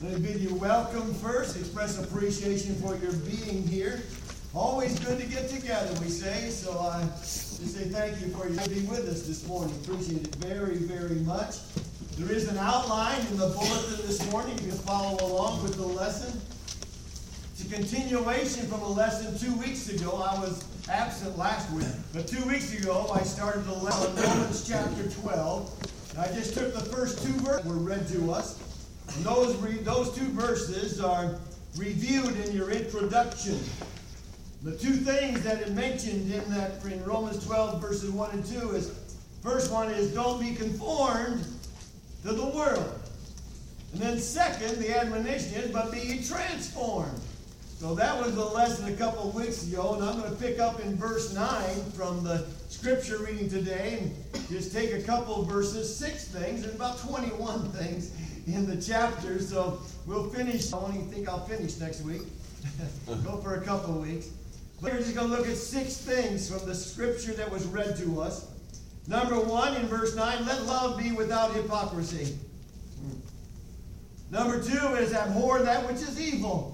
Let me bid you welcome first. Express appreciation for your being here. Always good to get together, we say. So I just say thank you for your being with us this morning. Appreciate it very, very much. There is an outline in the bulletin this morning. You can follow along with the lesson. It's a continuation from a lesson 2 weeks ago. I was absent last week. But 2 weeks ago, I started the lesson on Romans chapter 12. And I just took the first two verses that were read to us. And those two verses are reviewed in your introduction. The two things that it mentioned in Romans 12 verses 1 and 2 is, first one is don't be conformed to the world. And then second, the admonition is, but be ye transformed. So that was the lesson a couple of weeks ago, and I'm going to pick up in verse 9 from the scripture reading today and just take a couple of verses, 6 things, and about 21 things in the chapter. So we'll finish. I don't even think I'll finish next week. Go for a couple of weeks. But we're just going to look at 6 things from the scripture that was read to us. Number 1, in verse 9, let love be without hypocrisy. Number 2 is abhor that which is evil.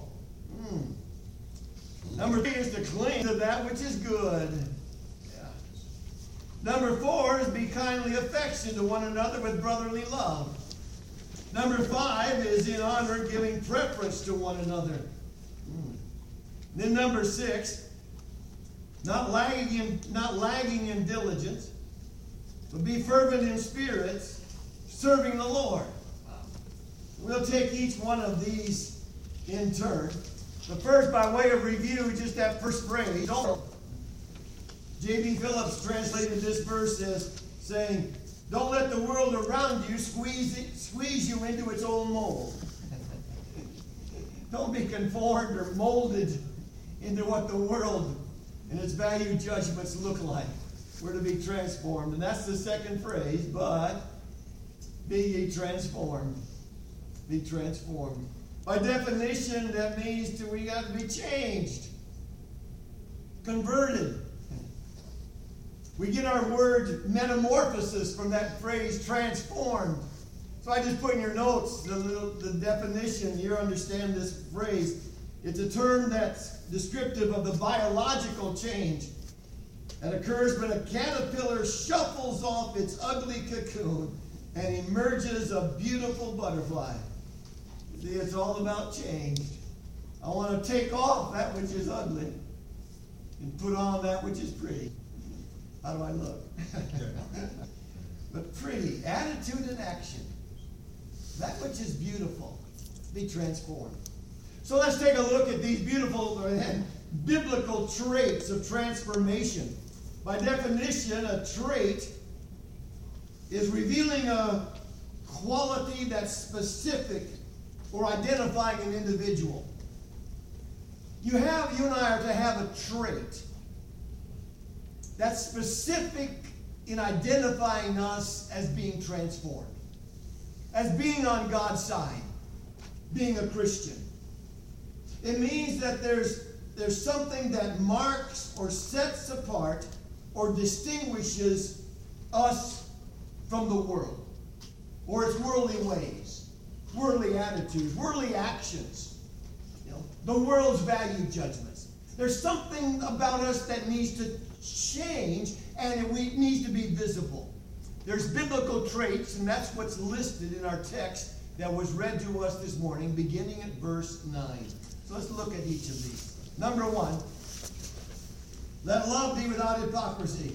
Number 3 is to cling to that which is good. Yeah. Number 4 is be kindly affectionate to one another with brotherly love. Number 5 is in honor giving preference to one another. Then number 6, not lagging in diligence, but be fervent in spirit, serving the Lord. We'll take each one of these in turn. The first, by way of review, just that first phrase. J.B. Phillips translated this verse as saying, don't let the world around you squeeze you into its own mold. Don't be conformed or molded into what the world and its value judgments look like. We're to be transformed. And that's the second phrase, but be ye transformed. Be transformed. By definition, that means we got to be changed, converted. We get our word metamorphosis from that phrase transformed. So I just put in your notes the definition. You understand this phrase. It's a term that's descriptive of the biological change that occurs when a caterpillar shuffles off its ugly cocoon and emerges a beautiful butterfly. See, it's all about change. I want to take off that which is ugly and put on that which is pretty. How do I look? But pretty, attitude and action. That which is beautiful, be transformed. So let's take a look at these beautiful and biblical traits of transformation. By definition, a trait is revealing a quality that's specific or identifying an individual. You and I are to have a trait that's specific in identifying us as being transformed, as being on God's side, being a Christian. It means that there's something that marks or sets apart or distinguishes us from the world or its worldly ways, worldly attitudes, worldly actions, the world's value judgments. There's something about us that needs to change, and it needs to be visible. There's biblical traits, and that's what's listed in our text that was read to us this morning, beginning at verse 9. So let's look at each of these. Number 1, let love be without hypocrisy.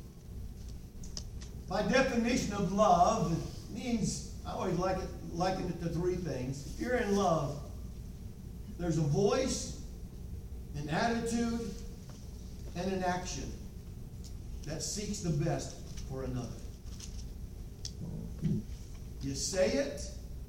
By definition of love, it means, I always liken it to 3 things. If you're in love, there's a voice, an attitude, and an action that seeks the best for another. You say it,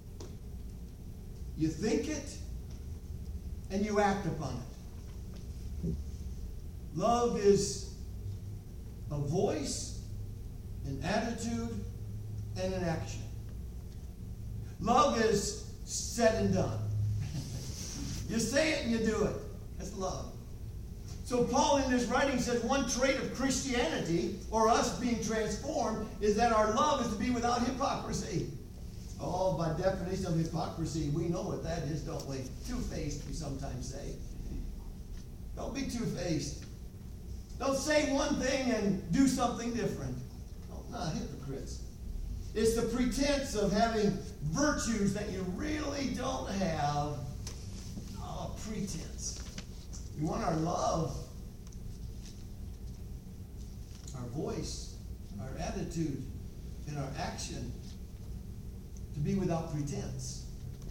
you think it, and you act upon it. Love is a voice, an attitude, and an action. Love is said and done. You say it and you do it. That's love. So Paul in this writing says one trait of Christianity, or us being transformed, is that our love is to be without hypocrisy. Oh, by definition of hypocrisy, we know what that is, don't we? Two-faced, we sometimes say. Don't be two-faced. Don't say one thing and do something different. No, not hypocrites. It's the pretense of having virtues that you really don't have. Oh, pretense. We want our love, our voice, our attitude, and our action to be without pretense.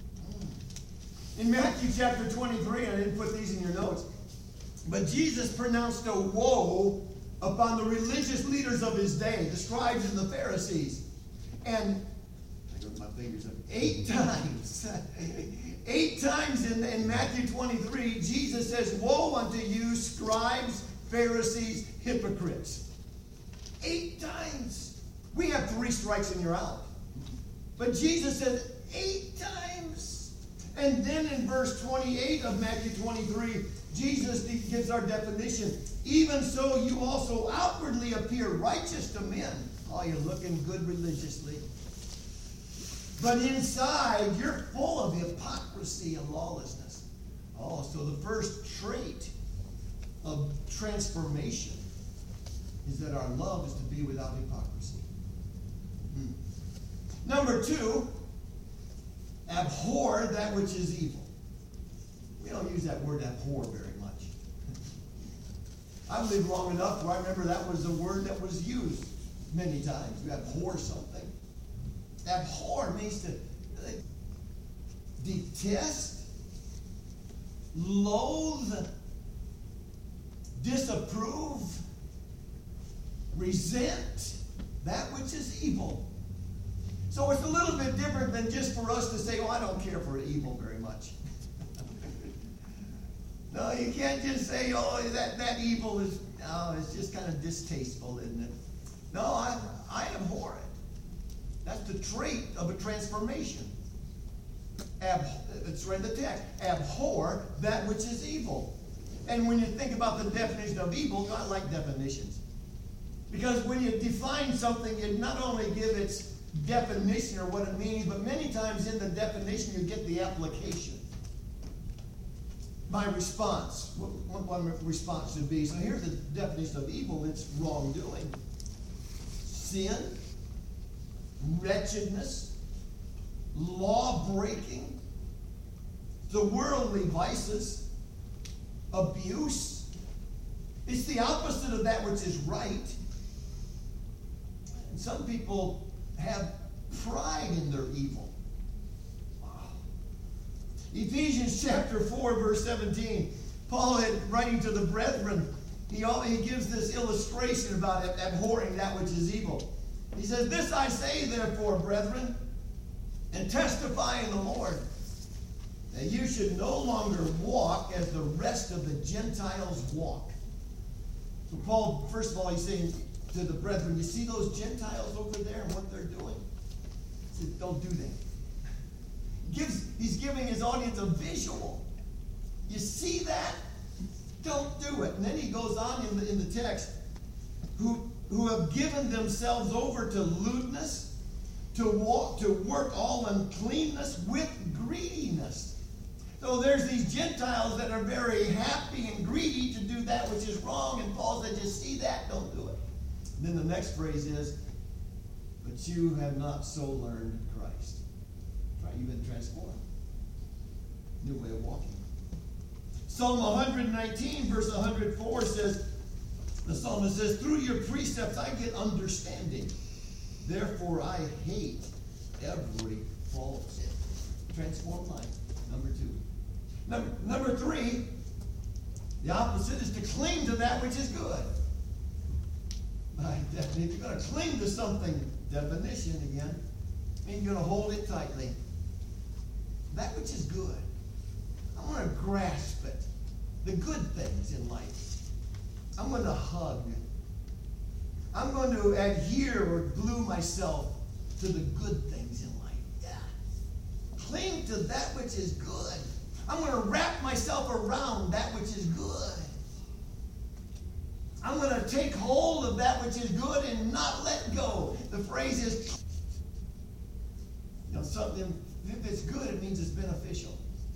In Matthew chapter 23, I didn't put these in your notes, but Jesus pronounced a woe upon the religious leaders of his day, the scribes and the Pharisees. And I got my fingers up. 8 times. 8 times in Matthew 23, Jesus says, "Woe unto you, scribes, Pharisees, hypocrites." 8 times. We have 3 strikes and you're out. But Jesus said 8 times. And then in verse 28 of Matthew 23, Jesus gives our definition. "Even so, you also outwardly appear righteous to men." Oh, you're looking good religiously. "But inside, you're full of hypocrisy and lawlessness." Oh, so the first trait of transformation is that our love is to be without hypocrisy. Number 2, abhor that which is evil. We don't use that word abhor very much. I've lived long enough where I remember that was the word that was used many times. You abhor something. Abhor means to detest, loathe, disapprove, resent that which is evil. So it's a little bit different than just for us to say, "Oh, I don't care for evil very much." No, you can't just say, "Oh, that evil is, it's just kind of distasteful, isn't it?" No, I abhor it. That's the trait of a transformation. It's right in the text. Abhor that which is evil. And when you think about the definition of evil, I like definitions. Because when you define something, you not only give its definition or what it means, but many times in the definition you get the application. My response, what one response should be. So here's the definition of evil. It's wrongdoing, sin, wretchedness, law-breaking, the worldly vices, abuse. It's the opposite of that which is right. And some people have pride in their evil. Wow. Ephesians chapter 4, verse 17. Paul, writing to the brethren, he gives this illustration about abhorring that which is evil. He says, "This I say, therefore, brethren, and testify in the Lord, that you should no longer walk as the rest of the Gentiles walk." So Paul, first of all, he's saying to the brethren, "You see those Gentiles over there and what they're doing?" He said, "Don't do that." He's giving his audience a visual. You see that? Don't do it. And then he goes on in the text, who have given themselves over to lewdness, to work all uncleanness with greediness. So there's these Gentiles that are very happy and greedy to do that which is wrong, and Paul said, "Just see that, don't do it." And then the next phrase is, "But you have not so learned Christ." Right? You've been transformed. New way of walking. Psalm 119, verse 104 says, the psalmist says, "Through your precepts I get understanding. Therefore I hate every false." Transformed life. Number 2. Number 3, the opposite is to cling to that which is good. If you're going to cling to something, definition again, and you're going to hold it tightly. That which is good. I want to grasp it. The good things in life. I'm going to hug. I'm going to adhere or glue myself to the good things in life. Yeah. Cling to that which is good. I'm going to wrap myself around that which is good. I'm going to take hold of that which is good and not let go. The phrase is, Something, if it's good, it means it's beneficial.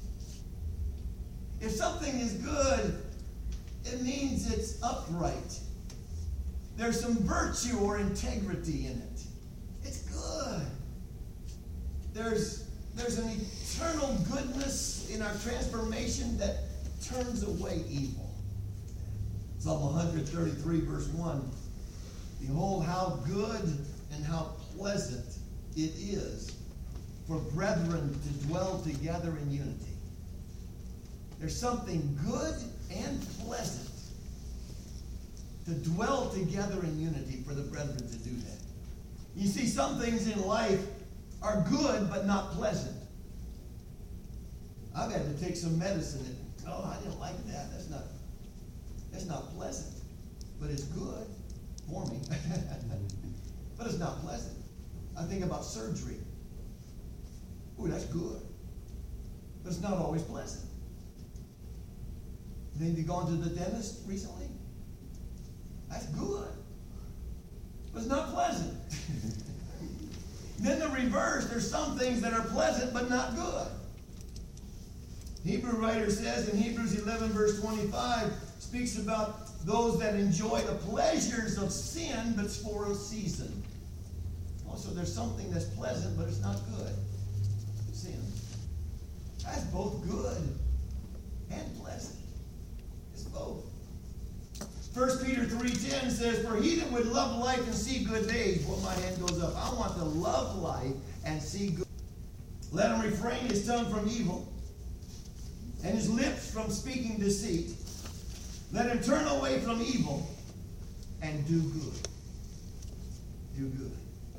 If something is good, it means it's upright. There's some virtue or integrity in it. It's good. There's an eternal goodness in our transformation that turns away evil. Psalm 133, verse 1. Behold, how good and how pleasant it is for brethren to dwell together in unity. There's something good and pleasant to dwell together in unity for the brethren to do that. You see, some things in life are good but not pleasant. I've had to take some medicine and, I didn't like that. That's not pleasant. But it's good for me. But it's not pleasant. I think about surgery. Ooh, that's good. But it's not always pleasant. Have you gone to the dentist recently? That's good. But it's not pleasant. Then the reverse, there's some things that are pleasant but not good. Hebrew writer says in Hebrews 11 verse 25, speaks about those that enjoy the pleasures of sin but for a season. Also, there's something that's pleasant but it's not good. Sin. That's both good and pleasant. It's both. 1 Peter 3:10 says, for he that would love life and see good days, well, my hand goes up. I want to love life and see good. Let him refrain his tongue from evil and his lips from speaking deceit. Let him turn away from evil and do good. Do good.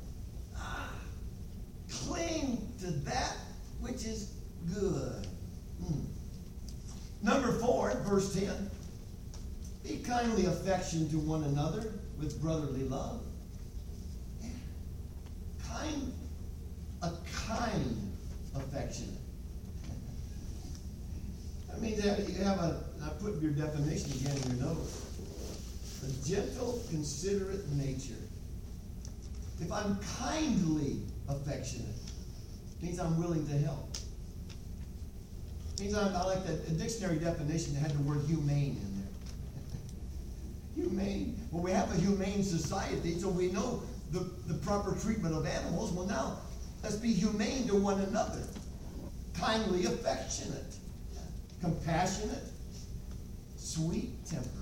Cling to that which is good. Number 4, verse 10. Be kindly affectioned to one another with brotherly love. A kind affection. That means that you have I put your definition again in your notes. A gentle, considerate nature. If I'm kindly affectionate, it means I'm willing to help. It means I like that. A dictionary definition that had the word humane in there. Humane. Well, we have a humane society, so we know the proper treatment of animals. Well, now, let's be humane to one another. Kindly affectionate. Compassionate. Sweet-tempered.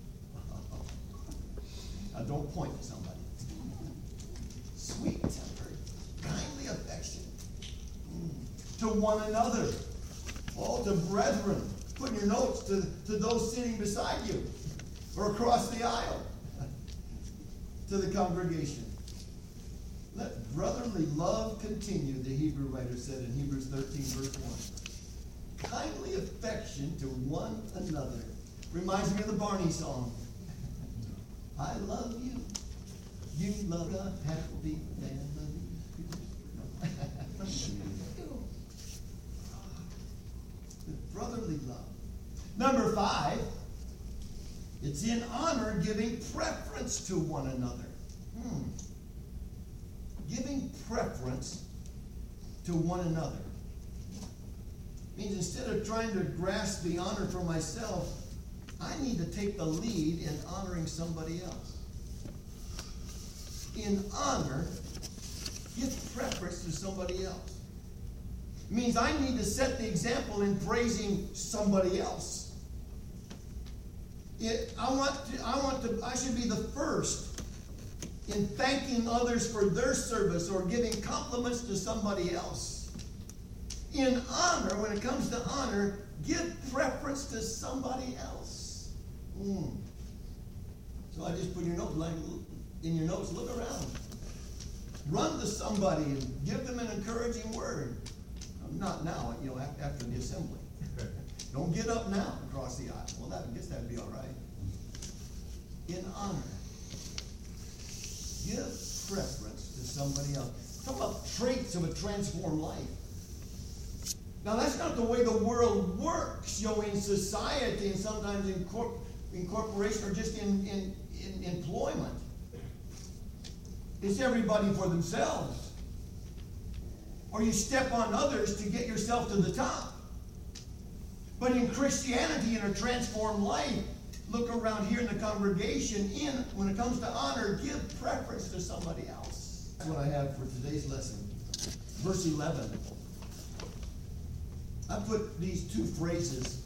Now, don't point to somebody. Sweet-tempered. Kindly affectionate. To one another. Oh, to brethren. Put in your notes to those sitting beside you. Or across the aisle. To the congregation. Let brotherly love continue, the Hebrew writer said in Hebrews 13, verse 1. Kindly affection to one another. Reminds me of the Barney song. I love you. You love a happy family. Brotherly love. Number 5, it's in honor giving preference to one another. Giving preference to one another. Means instead of trying to grasp the honor for myself, I need to take the lead in honoring somebody else. In honor, give preference to somebody else. It means I need to set the example in praising somebody else. I should be the first in thanking others for their service or giving compliments to somebody else. In honor, when it comes to honor, give preference to somebody else. So I just put in your notes, look around. Run to somebody and give them an encouraging word. Not now, after the assembly. Don't get up now across the aisle. Well, I guess that'd be all right. In honor. Give preference to somebody else. Talk about traits of a transformed life. Now, that's not the way the world works, in society and sometimes in corporation or just in employment. It's everybody for themselves. or you step on others to get yourself to the top. But in Christianity, in a transformed life, look around here in the congregation, when it comes to honor, give preference to somebody else. That's what I have for today's lesson. Verse 11. I put these two phrases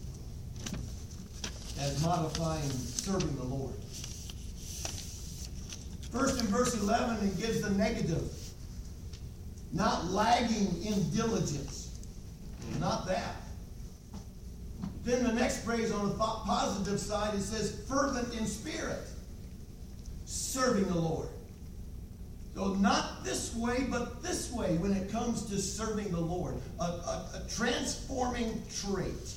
as modifying serving the Lord. First, in verse 11, it gives the negative. Not lagging in diligence. Not that. Then the next phrase on the positive side, it says fervent in spirit. Serving the Lord. So not this way, but this way when it comes to serving the Lord. A transforming trait.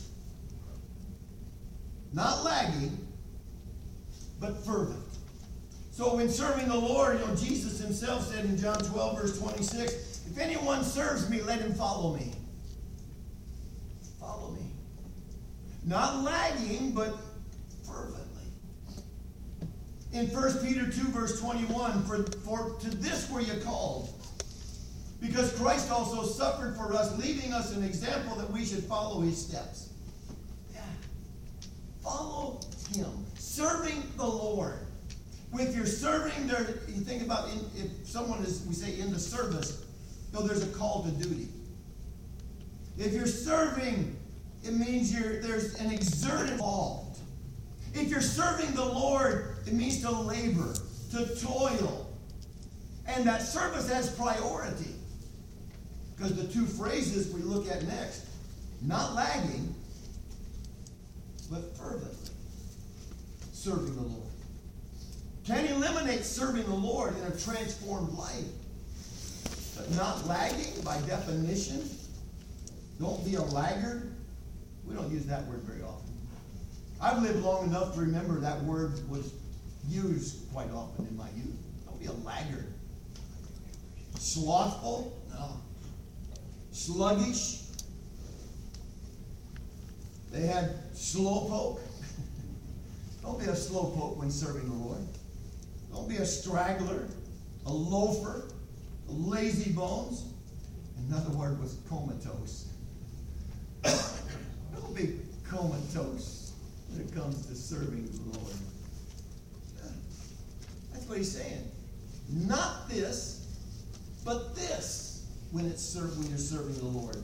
Not lagging, but fervent. So in serving the Lord, Jesus himself said in John 12, verse 26, if anyone serves me, let him follow me. Follow me. Not lagging, but fervently. In 1 Peter 2, verse 21, for to this were you called, because Christ also suffered for us, leaving us an example that we should follow his steps. Yeah. Follow him. Serving the Lord. With your serving, you think about if someone is, we say, in the service, there's a call to duty. If you're serving, it means there's an exert involved. If you're serving the Lord, it means to labor, to toil. And that service has priority. Because the two phrases we look at next, not lagging, but fervently serving the Lord. Can eliminate serving the Lord in a transformed life. But not lagging by definition. Don't be a laggard. We don't use that word very often. I've lived long enough to remember that word was used quite often in my youth. Don't be a laggard. Slothful? No. Sluggish? They had slowpoke. Don't be a slowpoke when serving the Lord. Don't be a straggler, a loafer, a lazy bones. Another word was comatose. Don't be comatose when it comes to serving the Lord. That's what he's saying. Not this, but this when you're serving the Lord.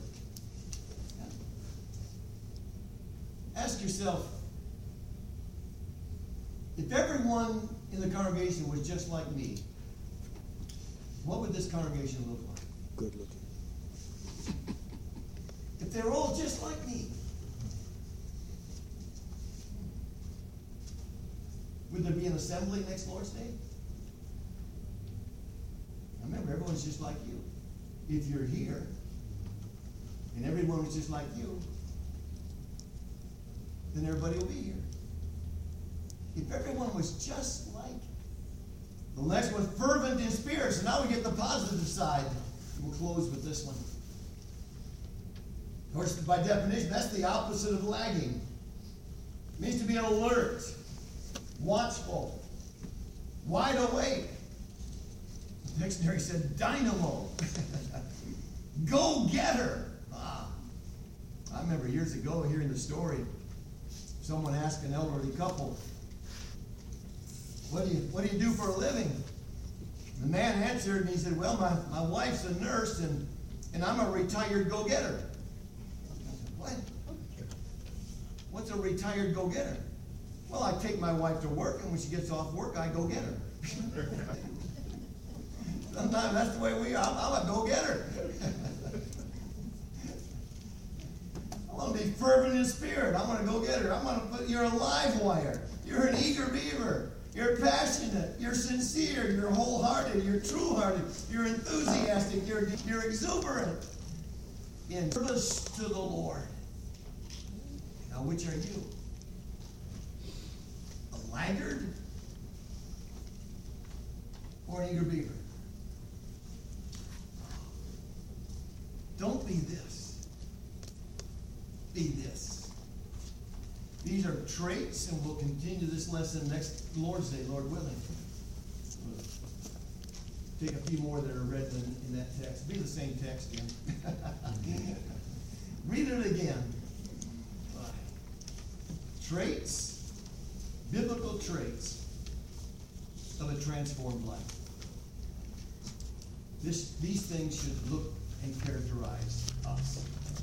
Ask yourself, if everyone in the congregation was just like me, what would this congregation look like? Good looking. If they're all just like me, would there be an assembly next Lord's Day? Remember, everyone's just like you. If you're here, and everyone was just like you, then everybody will be here. If everyone was just like, the next was fervent in spirit. So now we get the positive side. We'll close with this one. Of course, by definition, that's the opposite of lagging. It means to be alert, watchful, wide awake. The dictionary said dynamo. Go-getter. I remember years ago hearing the story. Someone asked an elderly couple, what do you do for a living? The man answered, and he said, well, my wife's a nurse, and I'm a retired go-getter. I said, what? What's a retired go-getter? Well, I take my wife to work, and when she gets off work, I go get her. Sometimes that's the way we are. I'm a go-getter. I want to be fervent in spirit. I'm going to go get her. I'm going to put, you're a live wire. You're an eager beaver. You're passionate. You're sincere. You're wholehearted. You're true-hearted. You're enthusiastic. You're exuberant in service to the Lord. Now, which are you? A laggard or an eager beaver? Don't be this. Be this. These are traits, and we'll continue this lesson next Lord's Day, Lord willing. take a few more that are read in that text. Be the same text, Jim. Read it again. Traits, biblical traits of a transformed life. These things should look and characterize us.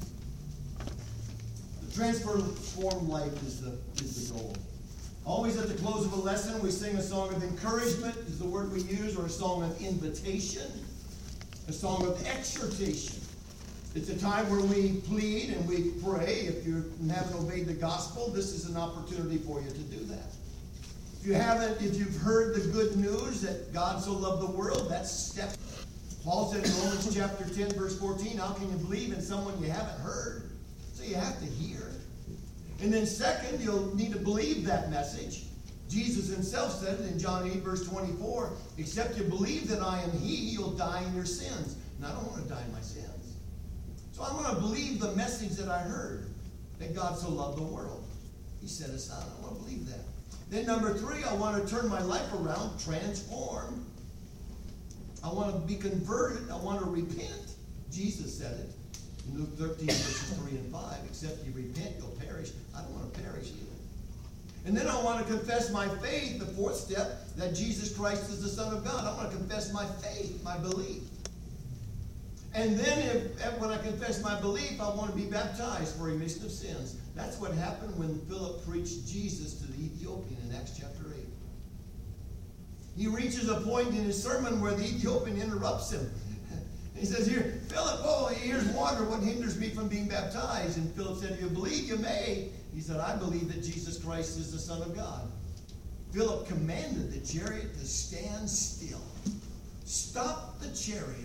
The transformed life is the goal. Always at the close of a lesson, we sing a song of encouragement, is the word we use, or a song of invitation, a song of exhortation. It's a time where we plead and we pray. If you haven't obeyed the gospel, this is an opportunity for you to do that. If you've heard the good news that God so loved the world, that's step. Paul said in Romans chapter 10, verse 14, how can you believe in someone you haven't heard? So you have to hear. And then second, you'll need to believe that message. Jesus himself said it in John 8, verse 24, except you believe that I am he, you'll die in your sins. And I don't want to die in my sins. So I want to believe the message that I heard, that God so loved the world. He set us out. I want to believe that. Then number 3, I want to turn my life around, transform. I want to be converted. I want to repent. Jesus said it in Luke 13, verses 3 and 5. Except you repent, you'll perish. I don't want to perish either. And then I want to confess my faith, the 4th step, that Jesus Christ is the Son of God. I want to confess my faith, my belief. And then when I confess my belief, I want to be baptized for remission of sins. That's what happened when Philip preached Jesus to the Ethiopian in Acts chapter 8. He reaches a point in his sermon where the Ethiopian interrupts him. He says, here, Philip, oh, here's water. What hinders me from being baptized? And Philip said, if you believe, you may. He said, I believe that Jesus Christ is the Son of God. Philip commanded the chariot to stand still. Stop the chariot.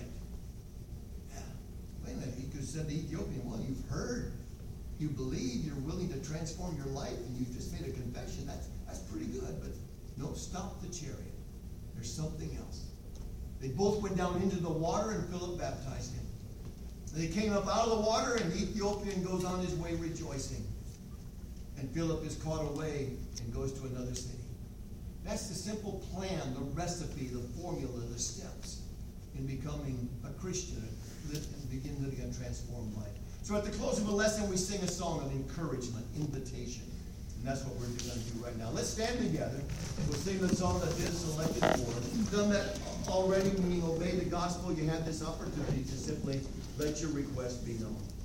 Wait a minute, he could have said to the Ethiopian, well, you've heard, you believe, you're willing to transform your life, and you've just made a confession. That's pretty good, but no, stop the chariot. There's something else. They both went down into the water, and Philip baptized him. They came up out of the water, and the Ethiopian goes on his way rejoicing. And Philip is caught away and goes to another city. That's the simple plan, the recipe, the formula, the steps in becoming a Christian and begin living a transformed life. So at the close of the lesson, we sing a song of encouragement, invitation. And that's what we're going to do right now. Let's stand together. We'll sing the song that is selected for. If you've done that already, when you obey the gospel, you have this opportunity to simply let your request be known.